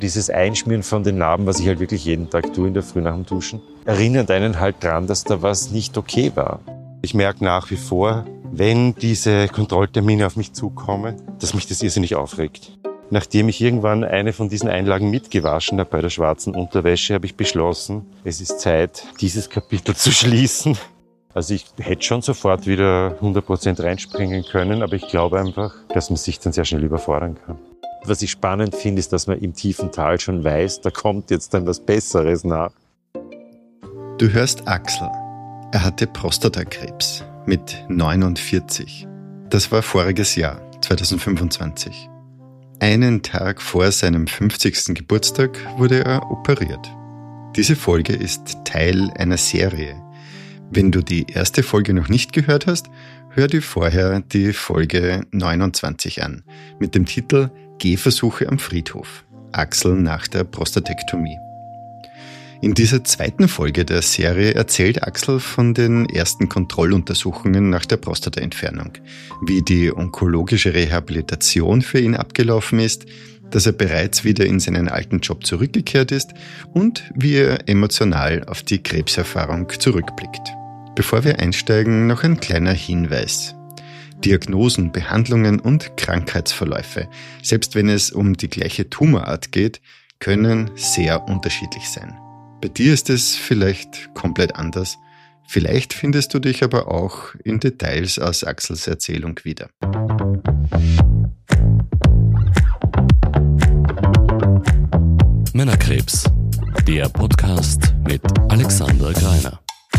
Dieses Einschmieren von den Narben, was ich halt wirklich jeden Tag tue in der Früh nach dem Duschen, erinnert einen halt dran, dass da was nicht okay war. Ich merke nach wie vor, wenn diese Kontrolltermine auf mich zukommen, dass mich das irrsinnig aufregt. Nachdem ich irgendwann eine von diesen Einlagen mitgewaschen habe bei der schwarzen Unterwäsche, habe ich beschlossen, es ist Zeit, dieses Kapitel zu schließen. Also ich hätte schon sofort wieder 100% reinspringen können, aber ich glaube einfach, dass man sich dann sehr schnell überfordern kann. Was ich spannend finde, ist, dass man im tiefen Tal schon weiß, da kommt jetzt dann was Besseres nach. Du hörst Axel. Er hatte Prostatakrebs mit 49. Das war voriges Jahr, 2025. Einen Tag vor seinem 50. Geburtstag wurde er operiert. Diese Folge ist Teil einer Serie. Wenn du die erste Folge noch nicht gehört hast, hör dir vorher die Folge 29 an, mit dem Titel Gehversuche am Friedhof. Axel nach der Prostatektomie. In dieser zweiten Folge der Serie erzählt Axel von den ersten Kontrolluntersuchungen nach der Prostataentfernung, wie die onkologische Rehabilitation für ihn abgelaufen ist, dass er bereits wieder in seinen alten Job zurückgekehrt ist und wie er emotional auf die Krebserfahrung zurückblickt. Bevor wir einsteigen, noch ein kleiner Hinweis. Diagnosen, Behandlungen und Krankheitsverläufe, selbst wenn es um die gleiche Tumorart geht, können sehr unterschiedlich sein. Bei dir ist es vielleicht komplett anders. Vielleicht findest du dich aber auch in Details aus Axels Erzählung wieder. Männerkrebs, der Podcast mit Alexander Greiner.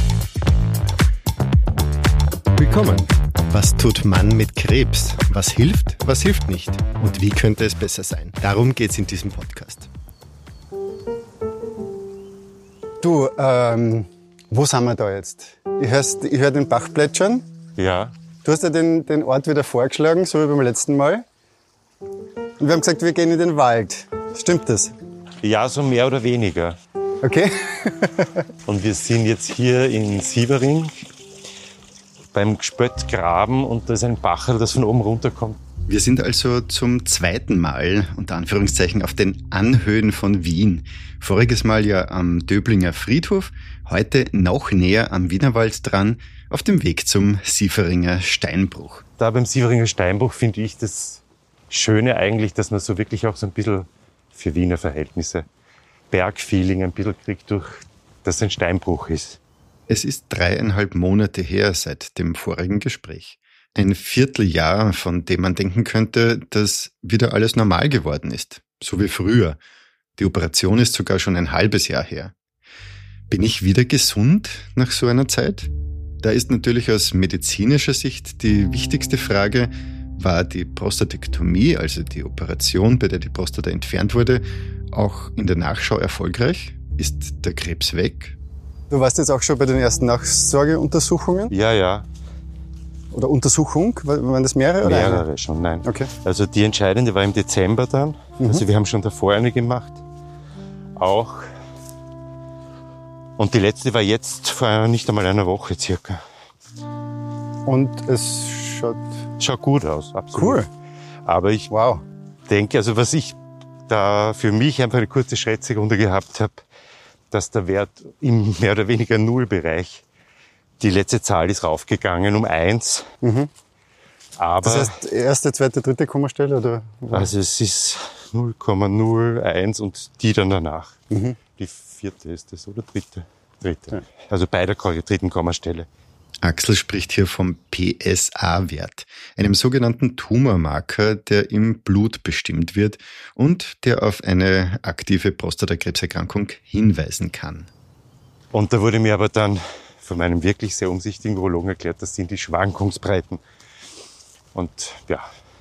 Willkommen. Was tut man mit Krebs? Was hilft nicht? Und wie könnte es besser sein? Darum geht es in diesem Podcast. Du, wo sind wir da jetzt? Ich höre den Bach plätschern. Ja. Du hast ja den Ort wieder vorgeschlagen, so wie beim letzten Mal. Und wir haben gesagt, wir gehen in den Wald. Stimmt das? Ja, so mehr oder weniger. Okay. Und wir sind jetzt hier in Sievering beim Gspöttgraben und da ist ein Bacherl, das von oben runterkommt. Wir sind also zum zweiten Mal, unter Anführungszeichen, auf den Anhöhen von Wien. Voriges Mal ja am Döblinger Friedhof, heute noch näher am Wienerwald dran, auf dem Weg zum Sieveringer Steinbruch. Da beim Sieveringer Steinbruch finde ich das Schöne eigentlich, dass man so wirklich auch so ein bisschen für Wiener Verhältnisse Bergfeeling ein bisschen kriegt, durch dass ein Steinbruch ist. Es ist 3,5 Monate her seit dem vorigen Gespräch. Ein Vierteljahr, von dem man denken könnte, dass wieder alles normal geworden ist. So wie früher. Die Operation ist sogar schon ein halbes Jahr her. Bin ich wieder gesund nach so einer Zeit? Da ist natürlich aus medizinischer Sicht die wichtigste Frage, war die Prostatektomie, also die Operation, bei der die Prostata entfernt wurde, auch in der Nachschau erfolgreich? Ist der Krebs weg? Du warst jetzt auch schon bei den ersten Nachsorgeuntersuchungen? Ja. Oder Untersuchung? Waren das mehrere? Oder mehrere eine? schon, nein. Okay. Also die entscheidende war im Dezember dann. Also wir haben schon davor eine gemacht. Auch. Und die letzte war jetzt vor nicht einmal einer Woche circa. Und es schaut gut aus, absolut. Cool. Aber ich denke, also was ich da für mich einfach eine kurze Schätzrunde gehabt habe, dass der Wert im mehr oder weniger Nullbereich, die letzte Zahl ist raufgegangen um 1. Aber das heißt, erste, zweite, dritte Kommastelle? Oder? Also es ist 0,01 und die dann danach. Die vierte ist es, oder dritte? Dritte. Ja. Also bei der dritten Kommastelle. Axel spricht hier vom PSA-Wert, einem sogenannten Tumormarker, der im Blut bestimmt wird und der auf eine aktive Prostatakrebserkrankung hinweisen kann. Und da wurde mir aber dann von meinem wirklich sehr umsichtigen Urologen erklärt, das sind die Schwankungsbreiten. Und ja,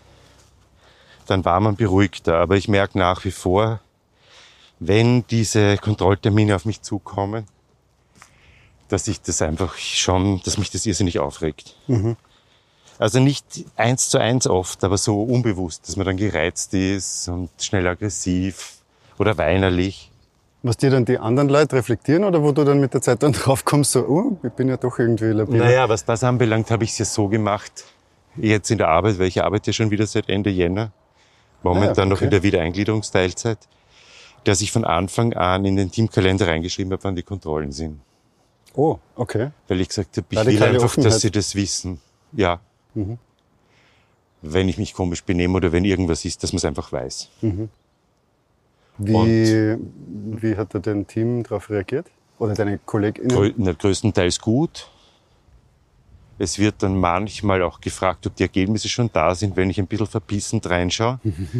dann war man beruhigter. Aber ich merke nach wie vor, wenn diese Kontrolltermine auf mich zukommen, dass ich das einfach schon, dass mich das irrsinnig aufregt. Also nicht 1:1 oft, aber so unbewusst, dass man dann gereizt ist und schnell aggressiv oder weinerlich. Was dir dann die anderen Leute reflektieren oder wo du dann mit der Zeit dann drauf kommst, so, ich bin ja doch irgendwie labil. Naja, was das anbelangt, habe ich es ja so gemacht, jetzt in der Arbeit, weil ich arbeite ja schon wieder seit Ende Jänner, momentan noch in der Wiedereingliederungsteilzeit. der sich von Anfang an in den Teamkalender reingeschrieben hat, wann die Kontrollen sind. Oh, okay. Weil ich gesagt habe, ich Radikale will einfach, Offenheit. dass sie das wissen. Ja. Wenn ich mich komisch benehme oder wenn irgendwas ist, dass man es einfach weiß. Wie hat da dein Team darauf reagiert? Oder deine KollegInnen? Größtenteils gut. Es wird dann manchmal auch gefragt, ob die Ergebnisse schon da sind, wenn ich ein bisschen verbissend reinschaue.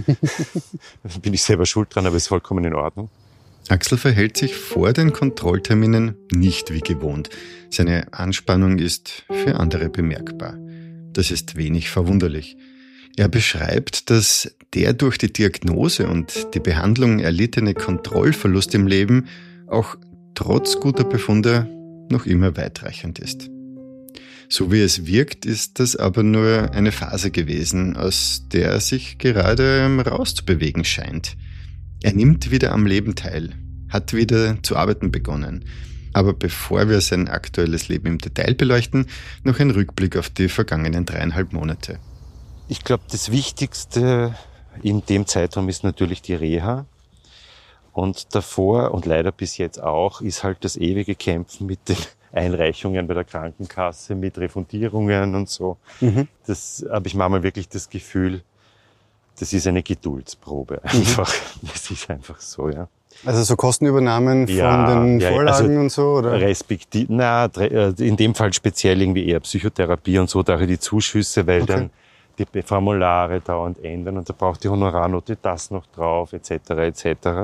Dann bin ich selber schuld dran, aber ist vollkommen in Ordnung. Axel verhält sich vor den Kontrollterminen nicht wie gewohnt. Seine Anspannung ist für andere bemerkbar. Das ist wenig verwunderlich. Er beschreibt, dass der durch die Diagnose und die Behandlung erlittene Kontrollverlust im Leben auch trotz guter Befunde noch immer weitreichend ist. So wie es wirkt, ist das aber nur eine Phase gewesen, aus der er sich gerade rauszubewegen scheint. Er nimmt wieder am Leben teil, hat wieder zu arbeiten begonnen. Aber bevor wir sein aktuelles Leben im Detail beleuchten, noch ein Rückblick auf die vergangenen 3,5 Monate. Ich glaube, das Wichtigste in dem Zeitraum ist natürlich die Reha. Und davor und leider bis jetzt auch ist halt das ewige Kämpfen mit den Einreichungen bei der Krankenkasse, mit Refundierungen und so. Das habe ich manchmal wirklich das Gefühl, das ist eine Geduldsprobe einfach. Das ist einfach so, ja. Also so Kostenübernahmen von den Vorlagen und so, oder? In dem Fall speziell irgendwie eher Psychotherapie und so, daher die Zuschüsse, weil dann die Formulare dauernd ändern und da braucht die Honorarnote das noch drauf, etc., etc.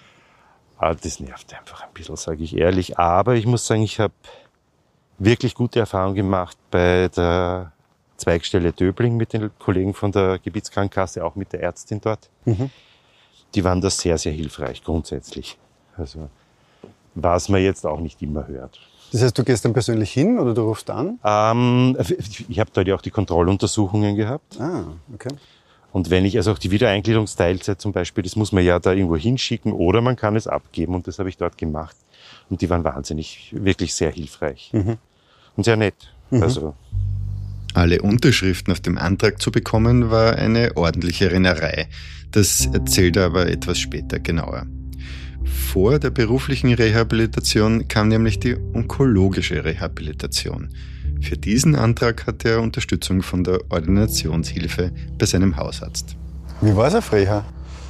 Das nervt einfach ein bisschen, sage ich ehrlich. Aber ich muss sagen, ich habe wirklich gute Erfahrungen gemacht bei der Zweigstelle Döbling mit den Kollegen von der Gebietskrankenkasse, auch mit der Ärztin dort. Die waren da sehr, sehr hilfreich grundsätzlich. Also was man jetzt auch nicht immer hört. Das heißt, du gehst dann persönlich hin oder du rufst an? Ich habe dort ja auch die Kontrolluntersuchungen gehabt. Ah, okay. Und wenn ich, also auch die Wiedereingliederungsteilzeit zum Beispiel, das muss man ja da irgendwo hinschicken oder man kann es abgeben und das habe ich dort gemacht. Und die waren wahnsinnig, wirklich sehr hilfreich. Und sehr nett. Also Alle Unterschriften auf dem Antrag zu bekommen, war eine ordentliche Rennerei. Das erzählt er aber etwas später genauer. Vor der beruflichen Rehabilitation kam nämlich die onkologische Rehabilitation. Für diesen Antrag hatte er Unterstützung von der Ordinationshilfe bei seinem Hausarzt. Wie war es auf Reha?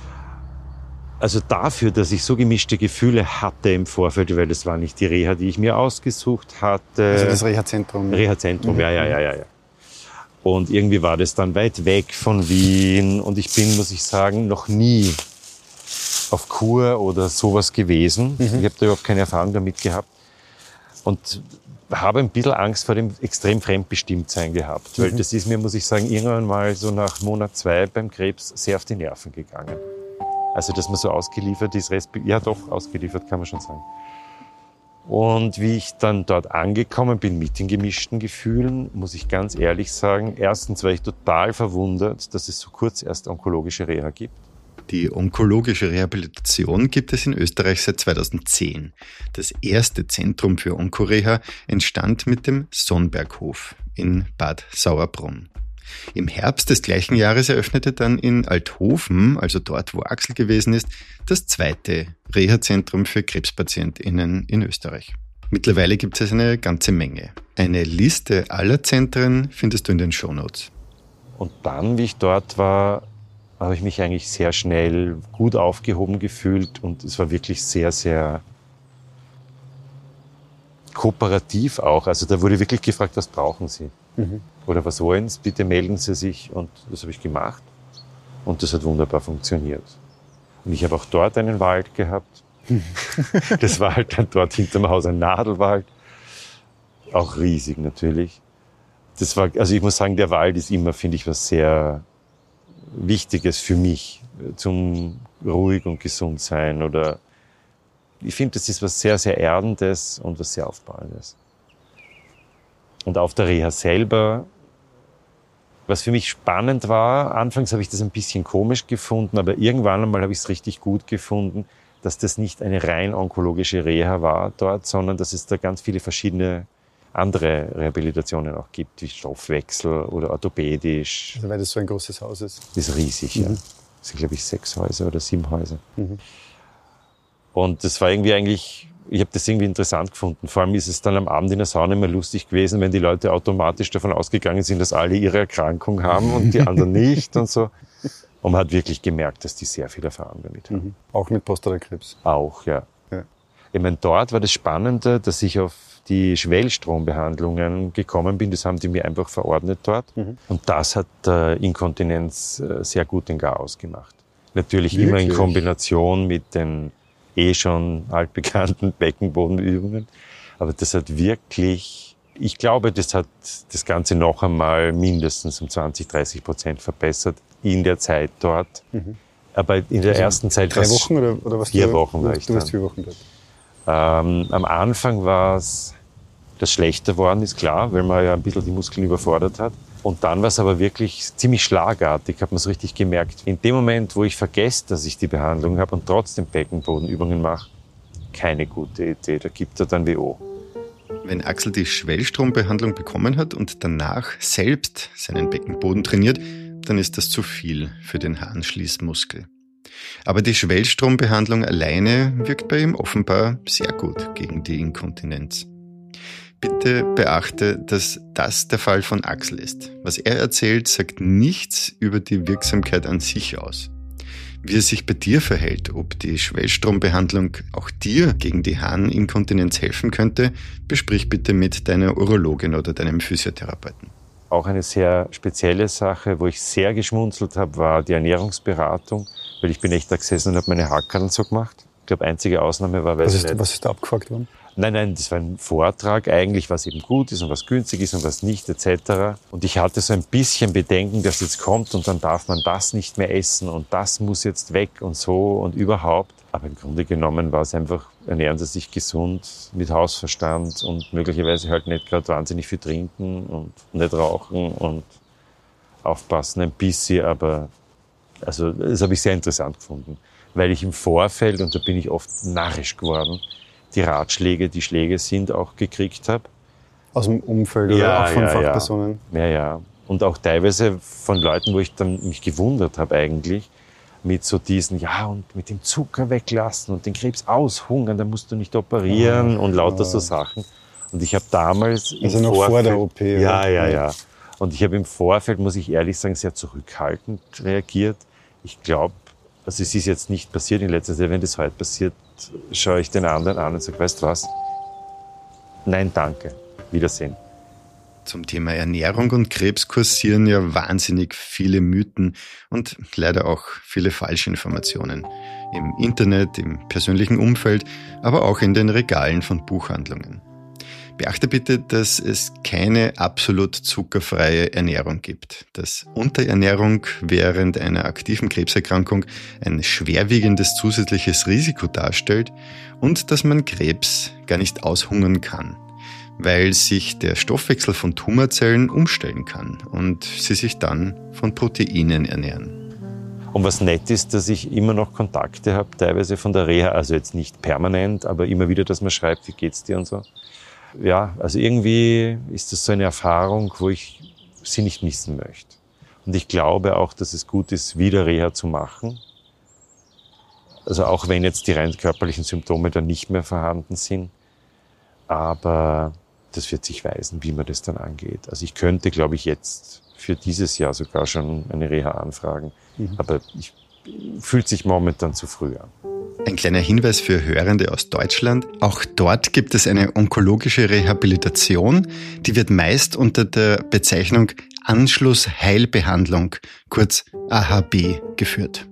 Also dafür, dass ich so gemischte Gefühle hatte im Vorfeld, weil das war nicht die Reha, die ich mir ausgesucht hatte. Also das Reha-Zentrum. Reha-Zentrum, ja. Und irgendwie war das dann weit weg von Wien und ich bin, muss ich sagen, noch nie auf Kur oder sowas gewesen. Ich habe da überhaupt keine Erfahrung damit gehabt und habe ein bisschen Angst vor dem extrem Fremdbestimmtsein gehabt, weil das ist mir, muss ich sagen, irgendwann mal so nach Monat 2 beim Krebs sehr auf die Nerven gegangen. Also, dass man so ausgeliefert ist, ja doch, ausgeliefert kann man schon sagen. Und wie ich dann dort angekommen bin mit den gemischten Gefühlen, muss ich ganz ehrlich sagen, erstens war ich total verwundert, dass es so kurz erst onkologische Reha gibt. Die onkologische Rehabilitation gibt es in Österreich seit 2010. Das erste Zentrum für Onkoreha entstand mit dem Sonnberghof in Bad Sauerbrunn. Im Herbst des gleichen Jahres eröffnete dann in Althofen, also dort, wo Axel gewesen ist, das zweite Reha-Zentrum für KrebspatientInnen in Österreich. Mittlerweile gibt es eine ganze Menge. Eine Liste aller Zentren findest du in den Shownotes. Und dann, wie ich dort war, habe ich mich eigentlich sehr schnell gut aufgehoben gefühlt und es war wirklich sehr, sehr kooperativ auch. Also da wurde wirklich gefragt, was brauchen Sie? Oder was wollen Sie? Bitte melden Sie sich. Und das habe ich gemacht. Und das hat wunderbar funktioniert. Und ich habe auch dort einen Wald gehabt. Das war halt dann dort hinterm Haus ein Nadelwald. Auch riesig natürlich. Das war, also ich muss sagen, der Wald ist immer, finde ich, was sehr Wichtiges für mich. Zum ruhig und gesund sein. Oder ich finde, das ist was sehr, sehr Erdendes und was sehr Aufbauendes. Und auf der Reha selber, was für mich spannend war, anfangs habe ich das ein bisschen komisch gefunden, aber irgendwann einmal habe ich es richtig gut gefunden, dass das nicht eine rein onkologische Reha war dort, sondern dass es da ganz viele verschiedene andere Rehabilitationen auch gibt, wie Stoffwechsel oder orthopädisch. Also weil das so ein großes Haus ist. Das ist riesig, ja. Das sind, glaube ich, 6 Häuser oder 7 Häuser. Und das war irgendwie eigentlich, ich habe das irgendwie interessant gefunden. Vor allem ist es dann am Abend in der Sauna immer lustig gewesen, wenn die Leute automatisch davon ausgegangen sind, dass alle ihre Erkrankung haben und die anderen nicht und so. Und man hat wirklich gemerkt, dass die sehr viel Erfahrung damit haben. Auch mit Prostatakrebs? Auch, ja. Ich meine, dort war das Spannende, dass ich auf die Schwellstrombehandlungen gekommen bin. Das haben die mir einfach verordnet dort. Und das hat Inkontinenz sehr gut den Garaus gemacht. Natürlich wirklich? Immer in Kombination mit den schon altbekannten Beckenbodenübungen. Aber das hat wirklich, ich glaube, das hat das Ganze noch einmal mindestens um 20-30% verbessert in der Zeit dort. Aber in der ersten Zeit... 3 Wochen oder was? 4 Wochen war ich dann. Du warst 4 Wochen dort. Am Anfang war es, das schlechter worden ist klar, weil man ja ein bisschen die Muskeln überfordert hat. Und dann war es aber wirklich ziemlich schlagartig, hat man es richtig gemerkt. In dem Moment, wo ich vergesse, dass ich die Behandlung habe und trotzdem Beckenbodenübungen mache, keine gute Idee, da gibt er dann WO. Wenn Axel die Schwellstrombehandlung bekommen hat und danach selbst seinen Beckenboden trainiert, dann ist das zu viel für den Harnschließmuskel. Aber die Schwellstrombehandlung alleine wirkt bei ihm offenbar sehr gut gegen die Inkontinenz. Bitte beachte, dass das der Fall von Axel ist. Was er erzählt, sagt nichts über die Wirksamkeit an sich aus. Wie es sich bei dir verhält, ob die Schwellstrombehandlung auch dir gegen die Harninkontinenz helfen könnte, besprich bitte mit deiner Urologin oder deinem Physiotherapeuten. Auch eine sehr spezielle Sache, wo ich sehr geschmunzelt habe, war die Ernährungsberatung, weil ich bin echt da gesessen und habe meine Haarkarten so gemacht. Ich glaube, einzige Ausnahme war... Was ist da abgefragt worden? Nein, das war ein Vortrag eigentlich, was eben gut ist und was günstig ist und was nicht etc. Und ich hatte so ein bisschen Bedenken, dass jetzt kommt und dann darf man das nicht mehr essen und das muss jetzt weg und so und überhaupt. Aber im Grunde genommen war es einfach, ernähren Sie sich gesund, mit Hausverstand und möglicherweise halt nicht gerade wahnsinnig viel trinken und nicht rauchen und aufpassen ein bisschen, aber also das habe ich sehr interessant gefunden, weil ich im Vorfeld, und da bin ich oft narrisch geworden, die Ratschläge, die Schläge sind, auch gekriegt habe. Aus dem Umfeld oder auch von Fachpersonen? Ja. Und auch teilweise von Leuten, wo ich dann mich gewundert habe eigentlich, mit so diesen, und mit dem Zucker weglassen und den Krebs aushungern, da musst du nicht operieren und lauter so Sachen. Und ich habe damals also noch vor der OP. Ja. Und ich habe im Vorfeld, muss ich ehrlich sagen, sehr zurückhaltend reagiert. Ich glaube, also es ist jetzt nicht passiert in letzter Zeit, wenn das heute passiert, schaue ich den anderen an und sage, weißt du was? Nein, danke. Wiedersehen. Zum Thema Ernährung und Krebs kursieren ja wahnsinnig viele Mythen und leider auch viele Falschinformationen. Im Internet, im persönlichen Umfeld, aber auch in den Regalen von Buchhandlungen. Beachte bitte, dass es keine absolut zuckerfreie Ernährung gibt, dass Unterernährung während einer aktiven Krebserkrankung ein schwerwiegendes zusätzliches Risiko darstellt und dass man Krebs gar nicht aushungern kann, weil sich der Stoffwechsel von Tumorzellen umstellen kann und sie sich dann von Proteinen ernähren. Und was nett ist, dass ich immer noch Kontakte habe, teilweise von der Reha, also jetzt nicht permanent, aber immer wieder, dass man schreibt, wie geht's dir und so. Ja, also irgendwie ist das so eine Erfahrung, wo ich sie nicht missen möchte. Und ich glaube auch, dass es gut ist, wieder Reha zu machen. Also auch wenn jetzt die rein körperlichen Symptome dann nicht mehr vorhanden sind. Aber das wird sich weisen, wie man das dann angeht. Also ich könnte, glaube ich, jetzt für dieses Jahr sogar schon eine Reha anfragen. Aber fühlt sich momentan zu früh an. Ein kleiner Hinweis für Hörende aus Deutschland. Auch dort gibt es eine onkologische Rehabilitation. Die wird meist unter der Bezeichnung Anschlussheilbehandlung, kurz AHB, geführt.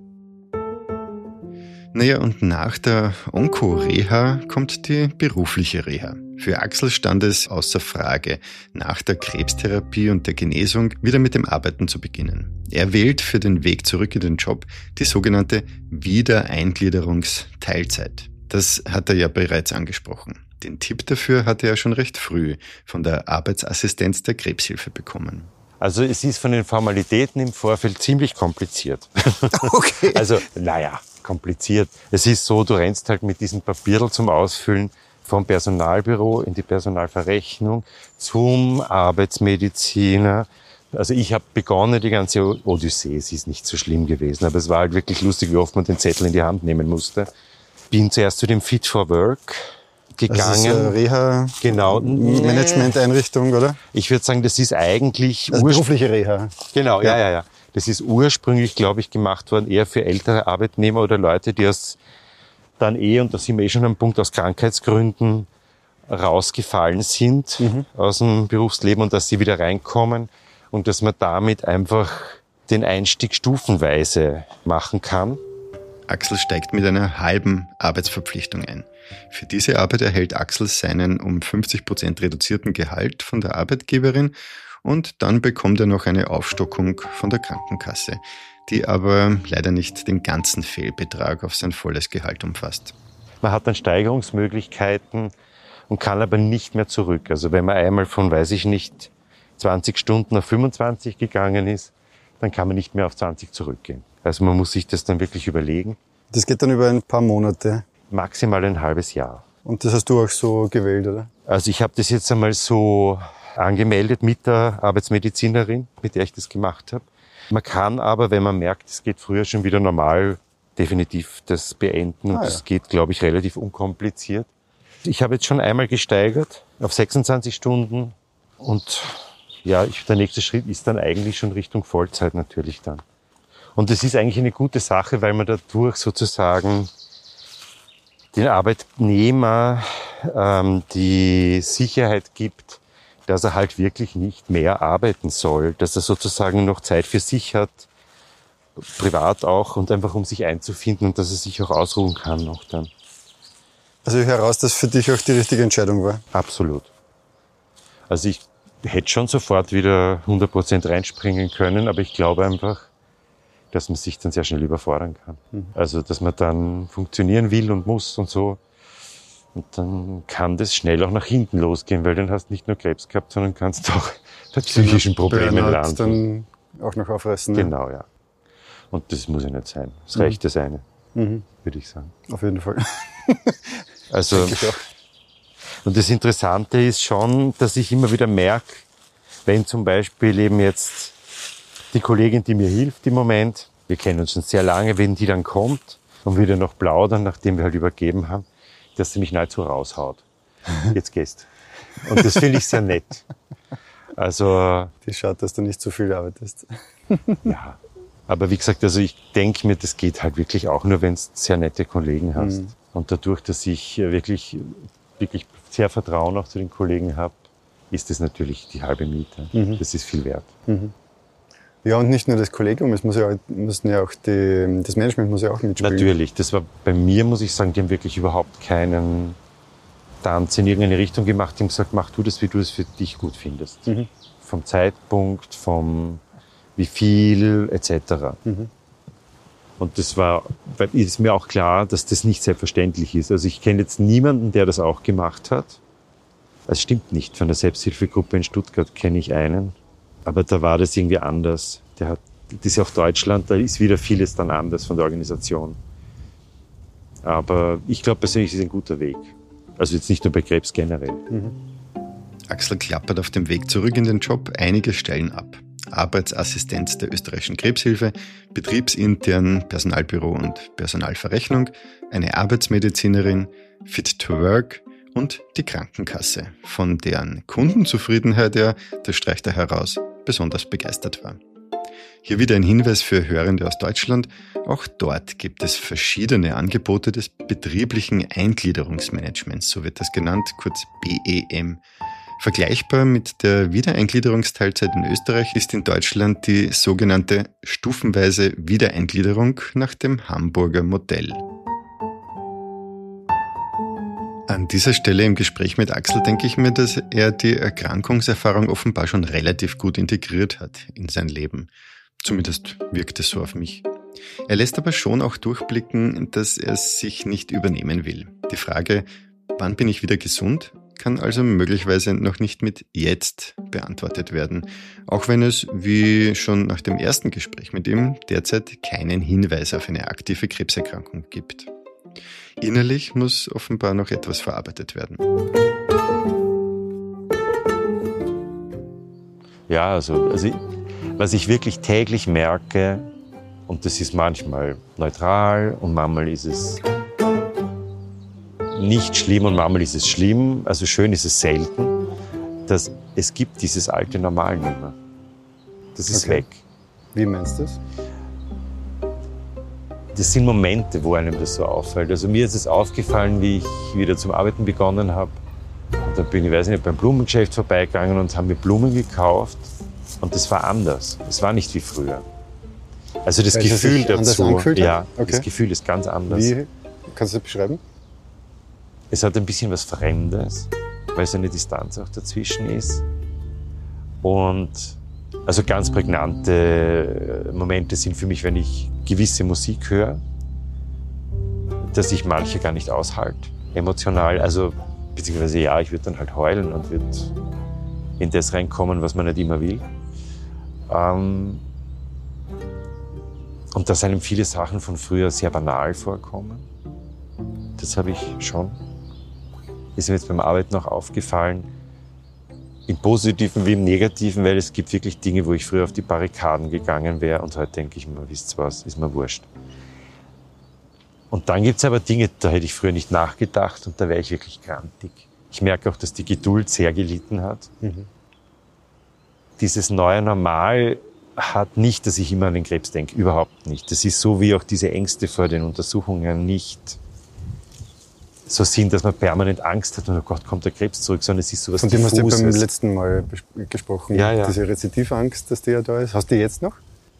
Naja, und nach der Onko-Reha kommt die berufliche Reha. Für Axel stand es außer Frage, nach der Krebstherapie und der Genesung wieder mit dem Arbeiten zu beginnen. Er wählt für den Weg zurück in den Job die sogenannte Wiedereingliederungsteilzeit. Das hat er ja bereits angesprochen. Den Tipp dafür hatte er schon recht früh von der Arbeitsassistenz der Krebshilfe bekommen. Also es ist von den Formalitäten im Vorfeld ziemlich kompliziert. Okay. Also, kompliziert. Es ist so, du rennst halt mit diesem Papierl zum Ausfüllen vom Personalbüro in die Personalverrechnung zum Arbeitsmediziner. Also ich habe begonnen, die ganze Odyssee, es ist nicht so schlimm gewesen, aber es war halt wirklich lustig, wie oft man den Zettel in die Hand nehmen musste. bin zuerst zu dem Fit for Work gegangen. Das ist eine Reha, genau. Management-Einrichtung, oder? Ich würde sagen, das ist eigentlich... Also berufliche Reha. Genau, ja. Das ist ursprünglich, glaube ich, gemacht worden eher für ältere Arbeitnehmer oder Leute, die dann und da sind wir schon am Punkt, aus Krankheitsgründen rausgefallen sind aus dem Berufsleben und dass sie wieder reinkommen und dass man damit einfach den Einstieg stufenweise machen kann. Axel steigt mit einer halben Arbeitsverpflichtung ein. Für diese Arbeit erhält Axel seinen um 50% reduzierten Gehalt von der Arbeitgeberin und dann bekommt er noch eine Aufstockung von der Krankenkasse, die aber leider nicht den ganzen Fehlbetrag auf sein volles Gehalt umfasst. Man hat dann Steigerungsmöglichkeiten und kann aber nicht mehr zurück. Also wenn man einmal von, 20 Stunden auf 25 gegangen ist, dann kann man nicht mehr auf 20 zurückgehen. Also man muss sich das dann wirklich überlegen. Das geht dann über ein paar Monate? Maximal ein halbes Jahr. Und das hast du auch so gewählt, oder? Also ich habe das jetzt einmal so angemeldet mit der Arbeitsmedizinerin, mit der ich das gemacht habe. Man kann aber, wenn man merkt, es geht früher schon wieder normal, definitiv das beenden. Und das geht, glaube ich, relativ unkompliziert. Ich habe jetzt schon einmal gesteigert auf 26 Stunden. Und ja, der nächste Schritt ist dann eigentlich schon Richtung Vollzeit natürlich dann. Und das ist eigentlich eine gute Sache, weil man dadurch sozusagen den Arbeitnehmer die Sicherheit gibt, dass er halt wirklich nicht mehr arbeiten soll, dass er sozusagen noch Zeit für sich hat, privat auch und einfach um sich einzufinden und dass er sich auch ausruhen kann noch dann. Also ich höre raus, dass für dich auch die richtige Entscheidung war? Absolut. Also ich hätte schon sofort wieder 100% reinspringen können, aber ich glaube einfach, dass man sich dann sehr schnell überfordern kann. Also dass man dann funktionieren will und muss und so. Und dann kann das schnell auch nach hinten losgehen, weil dann hast du nicht nur Krebs gehabt, sondern kannst auch bei psychischen Problemen landen. Dann auch noch aufreißen. Ne? Genau, ja. Und das muss ja nicht sein. Das reicht das eine, würde ich sagen. Auf jeden Fall. Also, und das Interessante ist schon, dass ich immer wieder merke, wenn zum Beispiel eben jetzt die Kollegin, die mir hilft im Moment, wir kennen uns schon sehr lange, wenn die dann kommt und wieder noch plaudern, nachdem wir halt übergeben haben, dass sie mich nahezu raushaut. Jetzt gehst. Und das finde ich sehr nett. Also. Die schaut, dass du nicht zu viel arbeitest. Ja. Aber wie gesagt, also ich denke mir, das geht halt wirklich auch nur, wenn du sehr nette Kollegen hast. Und dadurch, dass ich wirklich sehr Vertrauen auch zu den Kollegen habe, ist das natürlich die halbe Miete. Das ist viel wert. Ja, und nicht nur das Kollegium, das Management muss ja auch mitspielen. Natürlich, das war bei mir, muss ich sagen, die haben wirklich überhaupt keinen Tanz in irgendeine Richtung gemacht. Die haben gesagt, mach du das, wie du es für dich gut findest. Vom Zeitpunkt, vom wie viel, etc. Und das ist mir auch klar, dass das nicht selbstverständlich ist. Also ich kenne jetzt niemanden, der das auch gemacht hat. Es stimmt nicht. Von der Selbsthilfegruppe in Stuttgart kenne ich einen. Aber da war das irgendwie anders. Das ist ja auch Deutschland, da ist wieder vieles dann anders von der Organisation. Aber ich glaube persönlich, es ist ein guter Weg. Also jetzt nicht nur bei Krebs generell. Axel klappert auf dem Weg zurück in den Job einige Stellen ab. Arbeitsassistenz der österreichischen Krebshilfe, betriebsintern Personalbüro und Personalverrechnung, eine Arbeitsmedizinerin, Fit to Work und die Krankenkasse, von deren Kundenzufriedenheit er, das streicht er heraus, besonders begeistert war. Hier wieder ein Hinweis für Hörende aus Deutschland. Auch dort gibt es verschiedene Angebote des betrieblichen Eingliederungsmanagements, so wird das genannt, kurz BEM. Vergleichbar mit der Wiedereingliederungsteilzeit in Österreich ist in Deutschland die sogenannte stufenweise Wiedereingliederung nach dem Hamburger Modell. An dieser Stelle im Gespräch mit Axel denke ich mir, dass er die Erkrankungserfahrung offenbar schon relativ gut integriert hat in sein Leben. Zumindest wirkt es so auf mich. Er lässt aber schon auch durchblicken, dass er es sich nicht übernehmen will. Die Frage, wann bin ich wieder gesund, kann also möglicherweise noch nicht mit jetzt beantwortet werden, auch wenn es, wie schon nach dem ersten Gespräch mit ihm, derzeit keinen Hinweis auf eine aktive Krebserkrankung gibt. Innerlich muss offenbar noch etwas verarbeitet werden. Ja, also was ich wirklich täglich merke, und das ist manchmal neutral und manchmal ist es nicht schlimm und manchmal ist es schlimm, also schön ist es selten, dass es gibt dieses alte Normal nicht mehr. Das ist weg. Wie meinst du das? Das sind Momente, wo einem das so auffällt. Also mir ist es aufgefallen, wie ich wieder zum Arbeiten begonnen habe. Und dann bin ich, weiß nicht, beim Blumengeschäft vorbeigegangen und haben mir Blumen gekauft. Und das war anders. Es war nicht wie früher. Also das Gefühl dazu, das Gefühl ist ganz anders. Wie? Kannst du das beschreiben? Es hat ein bisschen was Fremdes, weil so eine Distanz auch dazwischen ist. Und also ganz prägnante Momente sind für mich, wenn ich gewisse Musik höre, dass ich manche gar nicht aushalte, emotional. Also, beziehungsweise ja, ich würde dann halt heulen und würde in das reinkommen, was man nicht immer will. Und dass einem viele Sachen von früher sehr banal vorkommen. Das habe ich schon. Ist mir jetzt beim Arbeiten noch aufgefallen. Im Positiven wie im Negativen, weil es gibt wirklich Dinge, wo ich früher auf die Barrikaden gegangen wäre und heute denke ich mir, wisst ihr was, ist mir wurscht. Und dann gibt es aber Dinge, da hätte ich früher nicht nachgedacht und da wäre ich wirklich grantig. Ich merke auch, dass die Geduld sehr gelitten hat. Dieses neue Normal hat nicht, dass ich immer an den Krebs denke, überhaupt nicht. Das ist so, wie auch diese Ängste vor den Untersuchungen nicht so sind, dass man permanent Angst hat und oh Gott, kommt der Krebs zurück, sondern es ist sowas Diffuses. Von dem hast du beim letzten Mal gesprochen, ja. Diese Rezidivangst, dass die ja da ist. Hast du die jetzt noch?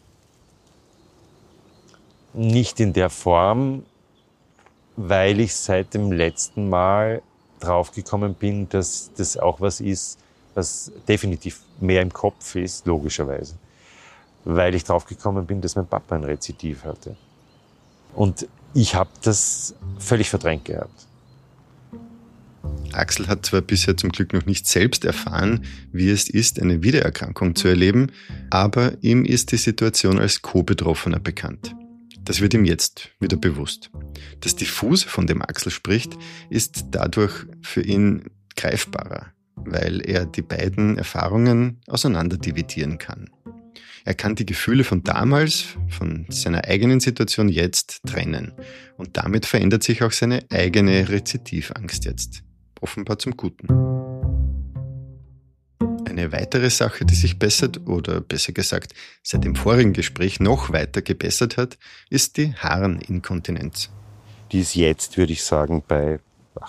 Nicht in der Form, weil ich seit dem letzten Mal draufgekommen bin, dass das auch was ist, was definitiv mehr im Kopf ist, logischerweise. Weil ich draufgekommen bin, dass mein Papa ein Rezidiv hatte. Und ich habe das völlig verdrängt gehabt. Axel hat zwar bisher zum Glück noch nicht selbst erfahren, wie es ist, eine Wiedererkrankung zu erleben, aber ihm ist die Situation als Co-Betroffener bekannt. Das wird ihm jetzt wieder bewusst. Das Diffuse, von dem Axel spricht, ist dadurch für ihn greifbarer, weil er die beiden Erfahrungen auseinanderdividieren kann. Er kann die Gefühle von damals, von seiner eigenen Situation jetzt trennen. Und damit verändert sich auch seine eigene Rezidivangst jetzt. Offenbar zum Guten. Eine weitere Sache, die sich bessert, oder besser gesagt, seit dem vorigen Gespräch noch weiter gebessert hat, ist die Harninkontinenz. Die ist jetzt, würde ich sagen, bei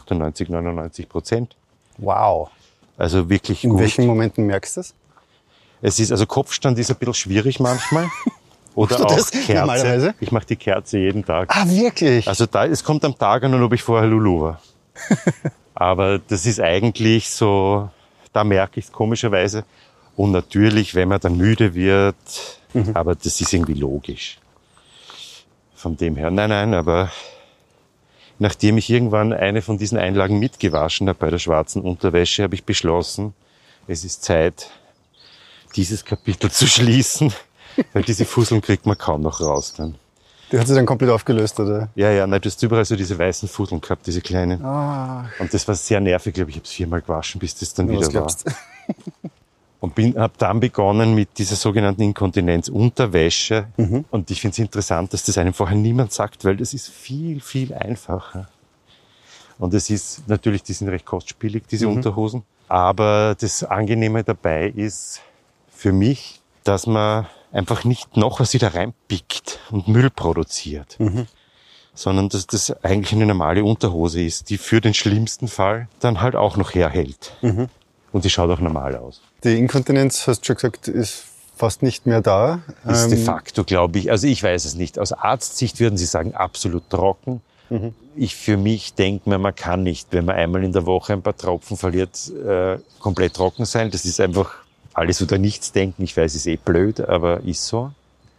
98-99%. Wow. Also wirklich gut. In welchen Momenten merkst du das? Es ist, also Kopfstand ist ein bisschen schwierig manchmal. Oder auch das Kerze. normalerweise? Ich mache die Kerze jeden Tag. Ah, wirklich? Also es kommt am Tag an, ob ich vorher Lulu war. Aber das ist eigentlich so, da merke ich es komischerweise. Und natürlich, wenn man dann müde wird, aber das ist irgendwie logisch. Von dem her, nein, aber nachdem ich irgendwann eine von diesen Einlagen mitgewaschen habe bei der schwarzen Unterwäsche, habe ich beschlossen, es ist Zeit, dieses Kapitel zu schließen, weil diese Fusseln kriegt man kaum noch raus dann. Die hat sich dann komplett aufgelöst, oder? Ja, nein, du hast überall so diese weißen Fusseln gehabt, diese kleinen. Und das war sehr nervig, glaube ich, habe es 4-mal gewaschen, bis das dann wieder war. Und habe dann begonnen mit dieser sogenannten Inkontinenzunterwäsche. Und ich finde es interessant, dass das einem vorher niemand sagt, weil das ist viel, viel einfacher. Und es ist natürlich, die sind recht kostspielig, diese Unterhosen. Aber das Angenehme dabei ist für mich, dass man einfach nicht noch was wieder reinpickt und Müll produziert. Sondern dass das eigentlich eine normale Unterhose ist, die für den schlimmsten Fall dann halt auch noch herhält. Und die schaut auch normal aus. Die Inkontinenz, hast du schon gesagt, ist fast nicht mehr da. Ist de facto, glaube ich, also ich weiß es nicht. Aus Arztsicht würden sie sagen, absolut trocken. Ich für mich denke mir, man kann nicht, wenn man einmal in der Woche ein paar Tropfen verliert, komplett trocken sein. Das ist einfach alles oder nichts denken. Ich weiß, ist eh blöd, aber ist so.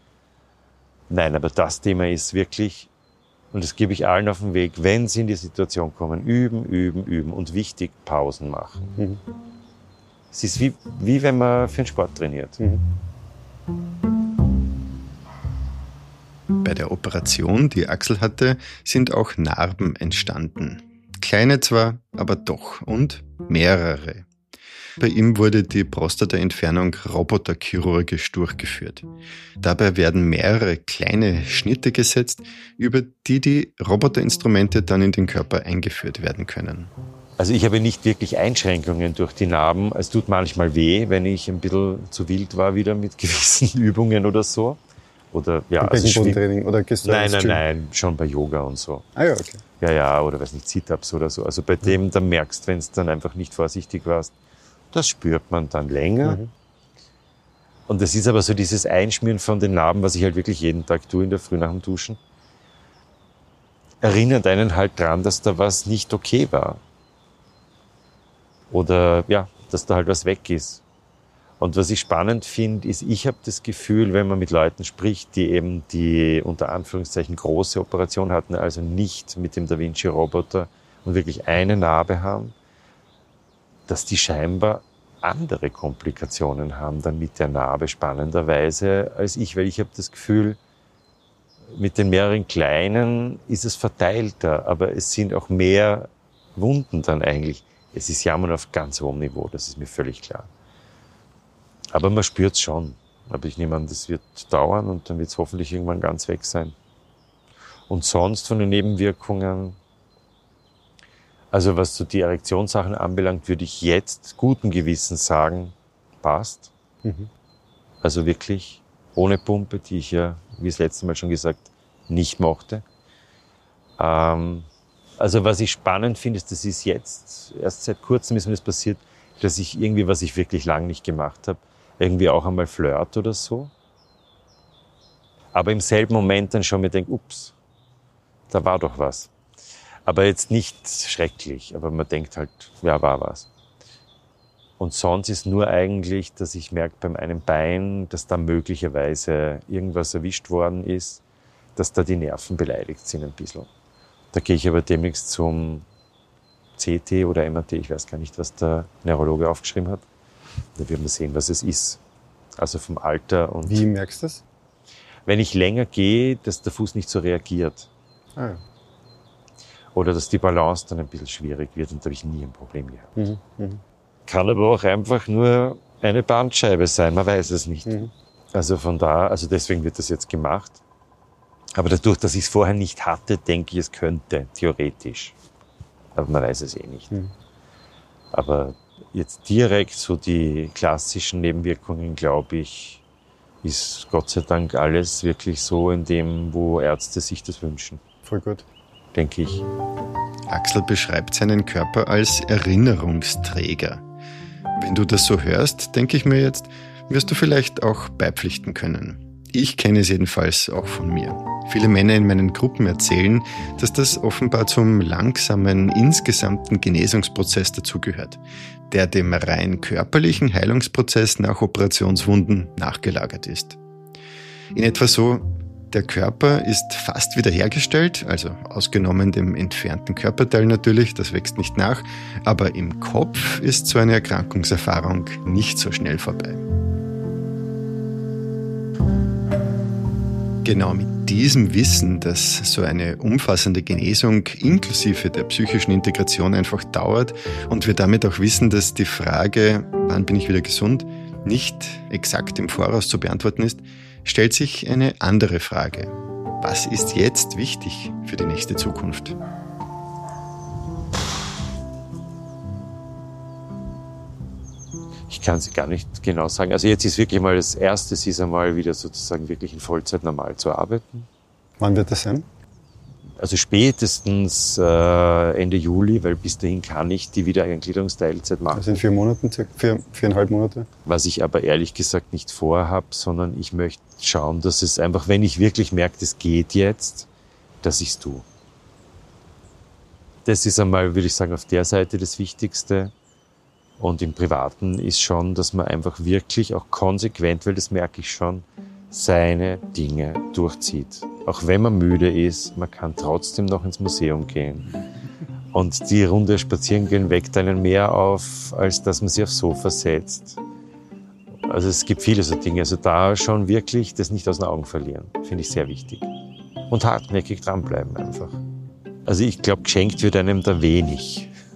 Nein, aber das Thema ist wirklich, und das gebe ich allen auf den Weg, wenn sie in die Situation kommen, üben und wichtig, Pausen machen. Es ist wie wenn man für einen Sport trainiert. Bei der Operation, die Axel hatte, sind auch Narben entstanden. Kleine zwar, aber doch, und mehrere. Bei ihm wurde die Prostataentfernung roboterchirurgisch durchgeführt. Dabei werden mehrere kleine Schnitte gesetzt, über die die Roboterinstrumente dann in den Körper eingeführt werden können. Also ich habe nicht wirklich Einschränkungen durch die Narben. Es tut manchmal weh, wenn ich ein bisschen zu wild war wieder mit gewissen Übungen oder so. Oder ja, Beckenbodentraining oder gehst du ins Gym? Nein, schon bei Yoga und so. Ah ja, okay. Ja, oder weiß nicht, Sit-Ups oder so. Also bei dem, dann merkst du, wenn es dann einfach nicht vorsichtig warst, das spürt man dann länger. Mhm. Und das ist aber so dieses Einschmieren von den Narben, was ich halt wirklich jeden Tag tue in der Früh nach dem Duschen. Erinnert einen halt dran, dass da was nicht okay war. Oder ja, dass da halt was weg ist. Und was ich spannend finde, ist, ich habe das Gefühl, wenn man mit Leuten spricht, die eben die unter Anführungszeichen große Operation hatten, also nicht mit dem Da Vinci-Roboter und wirklich eine Narbe haben, dass die scheinbar andere Komplikationen haben dann mit der Narbe spannenderweise als ich, weil ich habe das Gefühl, mit den mehreren kleinen ist es verteilter, aber es sind auch mehr Wunden dann eigentlich. Es ist Jammern auf ganz hohem Niveau, das ist mir völlig klar. Aber man spürt es schon. Aber ich nehme an, das wird dauern und dann wird es hoffentlich irgendwann ganz weg sein. Und sonst von den Nebenwirkungen, also was so die Erektionssachen anbelangt, würde ich jetzt guten Gewissens sagen, passt. Mhm. Also wirklich ohne Pumpe, die ich ja, wie das letzte Mal schon gesagt, nicht mochte. Also was ich spannend finde, ist, das ist jetzt, erst seit kurzem ist mir das passiert, dass ich irgendwie, was ich wirklich lang nicht gemacht habe, irgendwie auch einmal flirt oder so. Aber im selben Moment dann schon mir denke, ups, da war doch was. Aber jetzt nicht schrecklich, aber man denkt halt, ja, war was. Und sonst ist nur eigentlich, dass ich merke beim einen Bein, dass da möglicherweise irgendwas erwischt worden ist, dass da die Nerven beleidigt sind ein bisschen. Da gehe ich aber demnächst zum CT oder MRT, ich weiß gar nicht, was der Neurologe aufgeschrieben hat. Da werden wir sehen, was es ist. Also vom Alter und... Wie merkst du das? Wenn ich länger gehe, dass der Fuß nicht so reagiert. Ah ja. Oder dass die Balance dann ein bisschen schwierig wird und da habe ich nie ein Problem gehabt. Mhm. Kann aber auch einfach nur eine Bandscheibe sein, man weiß es nicht. Mhm. Also von da, also deswegen wird das jetzt gemacht. Aber dadurch, dass ich es vorher nicht hatte, denke ich, es könnte, theoretisch. Aber man weiß es eh nicht. Mhm. Aber jetzt direkt so die klassischen Nebenwirkungen, glaube ich, ist Gott sei Dank alles wirklich so in dem, wo Ärzte sich das wünschen. Voll gut. Denke ich. Axel beschreibt seinen Körper als Erinnerungsträger. Wenn du das so hörst, denke ich mir jetzt, wirst du vielleicht auch beipflichten können. Ich kenne es jedenfalls auch von mir. Viele Männer in meinen Gruppen erzählen, dass das offenbar zum langsamen, insgesamten Genesungsprozess dazugehört, der dem rein körperlichen Heilungsprozess nach Operationswunden nachgelagert ist. In etwa so, der Körper ist fast wiederhergestellt, also ausgenommen dem entfernten Körperteil natürlich, das wächst nicht nach, aber im Kopf ist so eine Erkrankungserfahrung nicht so schnell vorbei. Genau mit diesem Wissen, dass so eine umfassende Genesung inklusive der psychischen Integration einfach dauert und wir damit auch wissen, dass die Frage, wann bin ich wieder gesund, nicht exakt im Voraus zu beantworten ist, stellt sich eine andere Frage. Was ist jetzt wichtig für die nächste Zukunft? Ich kann es gar nicht genau sagen. Also jetzt ist wirklich mal das Erste, ist einmal wieder sozusagen wirklich in Vollzeit normal zu arbeiten. Wann wird das sein? Also spätestens Ende Juli, weil bis dahin kann ich die Wiedereingliederungsteilzeit machen. Also in 4 Monaten, circa 4,5 Monate. Was ich aber ehrlich gesagt nicht vorhabe, sondern ich möchte schauen, dass es einfach, wenn ich wirklich merke, das geht jetzt, dass ich es tue. Das ist einmal, würde ich sagen, auf der Seite das Wichtigste. Und im Privaten ist schon, dass man einfach wirklich auch konsequent, weil das merke ich schon, seine Dinge durchzieht. Auch wenn man müde ist, man kann trotzdem noch ins Museum gehen. Und die Runde spazieren gehen weckt einen mehr auf, als dass man sich aufs Sofa setzt. Also es gibt viele so Dinge. Also da schon wirklich das nicht aus den Augen verlieren, finde ich sehr wichtig. Und hartnäckig dranbleiben einfach. Also ich glaube, geschenkt wird einem da wenig.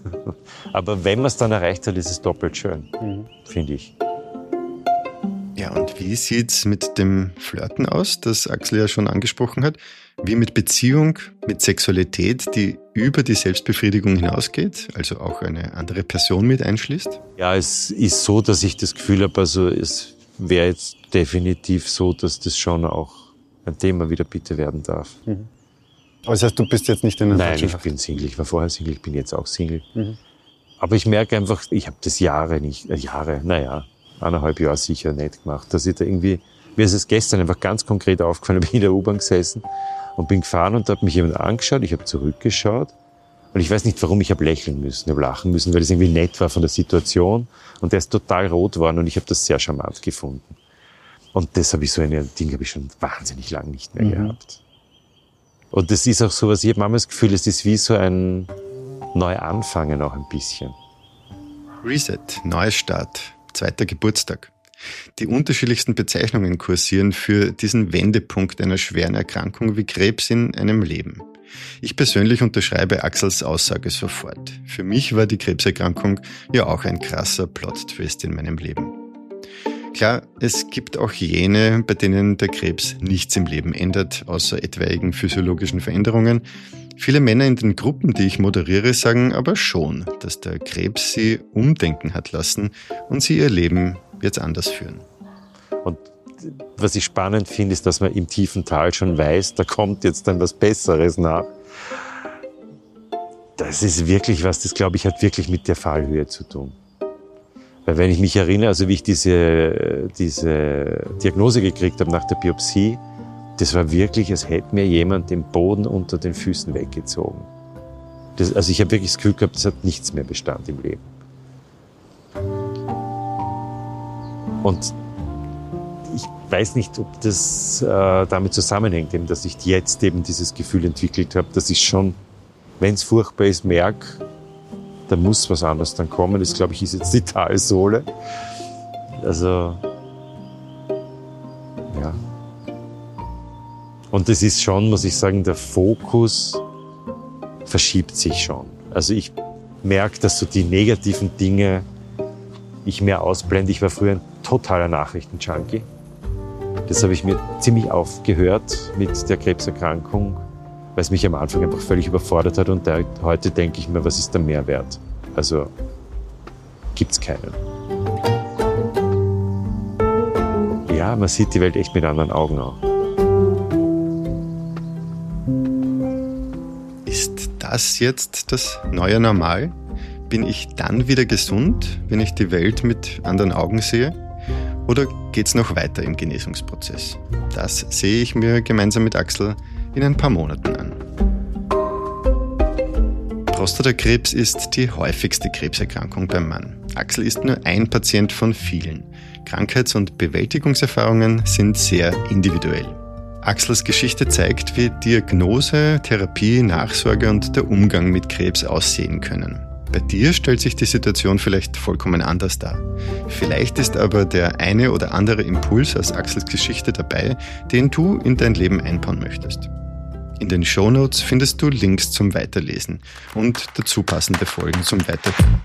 Aber wenn man es dann erreicht hat, ist es doppelt schön, finde ich. Ja, und wie sieht's mit dem Flirten aus, das Axel ja schon angesprochen hat? Wie mit Beziehung, mit Sexualität, die über die Selbstbefriedigung hinausgeht, also auch eine andere Person mit einschließt? Ja, es ist so, dass ich das Gefühl habe, also es wäre jetzt definitiv so, dass das schon auch ein Thema wieder bitte werden darf. Aber das heißt, du bist jetzt nicht in einer Nein, ich Partnerschaft? bin Single. Ich war vorher Single, ich bin jetzt auch Single. Aber ich merke einfach, ich habe das eineinhalb Jahre sicher nicht gemacht, dass ich da irgendwie, mir ist es gestern einfach ganz konkret aufgefallen, bin ich in der U-Bahn gesessen und bin gefahren und da hat mich jemand angeschaut, ich habe zurückgeschaut und ich weiß nicht warum, ich habe lächeln müssen, ich habe lachen müssen, weil es irgendwie nett war von der Situation und der ist total rot geworden und ich habe das sehr charmant gefunden. Und das habe ich so Ding habe ich schon wahnsinnig lang nicht mehr gehabt. Und das ist auch so was, ich habe manchmal das Gefühl, es ist wie so ein Neuanfangen auch ein bisschen. Reset, Neustart, 2. Geburtstag. Die unterschiedlichsten Bezeichnungen kursieren für diesen Wendepunkt einer schweren Erkrankung wie Krebs in einem Leben. Ich persönlich unterschreibe Axels Aussage sofort. Für mich war die Krebserkrankung ja auch ein krasser Plot-Twist in meinem Leben. Klar, es gibt auch jene, bei denen der Krebs nichts im Leben ändert, außer etwaigen physiologischen Veränderungen. Viele Männer in den Gruppen, die ich moderiere, sagen aber schon, dass der Krebs sie umdenken hat lassen und sie ihr Leben jetzt anders führen. Und was ich spannend finde, ist, dass man im tiefen Tal schon weiß, da kommt jetzt dann was Besseres nach. Das ist wirklich was, das glaube ich, hat wirklich mit der Fallhöhe zu tun. Weil wenn ich mich erinnere, also wie ich diese Diagnose gekriegt habe nach der Biopsie, das war wirklich, als hätte mir jemand den Boden unter den Füßen weggezogen. Also ich habe wirklich das Gefühl gehabt, das hat nichts mehr Bestand im Leben. Und ich weiß nicht, ob das damit zusammenhängt, eben, dass ich jetzt eben dieses Gefühl entwickelt habe, dass ich schon, wenn es furchtbar ist, merke, da muss was anderes dann kommen. Das, glaube ich, ist jetzt die Talsohle. Also, ja. Und das ist schon, muss ich sagen, der Fokus verschiebt sich schon. Also ich merke, dass so die negativen Dinge ich mehr ausblende. Ich war früher ein totaler Nachrichtenjunkie. Das habe ich mir ziemlich aufgehört mit der Krebserkrankung, weil es mich am Anfang einfach völlig überfordert hat. Und heute denke ich mir, was ist der Mehrwert? Also gibt's keinen. Ja, man sieht die Welt echt mit anderen Augen auch. Ist das jetzt das neue Normal? Bin ich dann wieder gesund, wenn ich die Welt mit anderen Augen sehe? Oder geht's noch weiter im Genesungsprozess? Das sehe ich mir gemeinsam mit Axel in ein paar Monaten an. Prostatakrebs ist die häufigste Krebserkrankung beim Mann. Axel ist nur ein Patient von vielen. Krankheits- und Bewältigungserfahrungen sind sehr individuell. Axels Geschichte zeigt, wie Diagnose, Therapie, Nachsorge und der Umgang mit Krebs aussehen können. Bei dir stellt sich die Situation vielleicht vollkommen anders dar. Vielleicht ist aber der eine oder andere Impuls aus Axels Geschichte dabei, den du in dein Leben einbauen möchtest. In den Shownotes findest du Links zum Weiterlesen und dazu passende Folgen zum Weiterhören.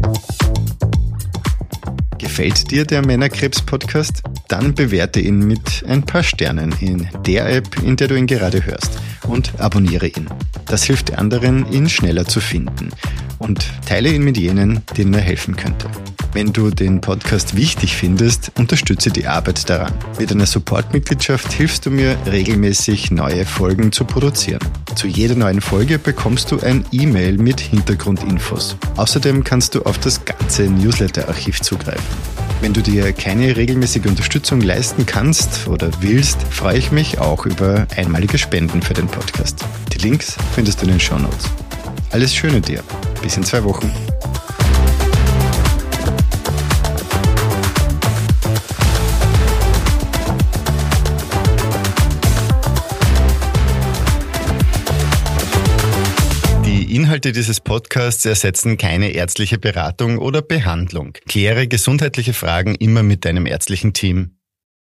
Gefällt dir der Männerkrebs-Podcast? Dann bewerte ihn mit ein paar Sternen in der App, in der du ihn gerade hörst, und abonniere ihn. Das hilft anderen, ihn schneller zu finden, und teile ihn mit jenen, denen er helfen könnte. Wenn du den Podcast wichtig findest, unterstütze die Arbeit daran. Mit einer Support-Mitgliedschaft hilfst du mir, regelmäßig neue Folgen zu produzieren. Zu jeder neuen Folge bekommst du ein E-Mail mit Hintergrundinfos. Außerdem kannst du auf das ganze Newsletter-Archiv zugreifen. Wenn du dir keine regelmäßige Unterstützung leisten kannst oder willst, freue ich mich auch über einmalige Spenden für den Podcast. Die Links findest du in den Shownotes. Alles Schöne dir. Bis in 2 Wochen. Die Inhalte dieses Podcasts ersetzen keine ärztliche Beratung oder Behandlung. Kläre gesundheitliche Fragen immer mit deinem ärztlichen Team.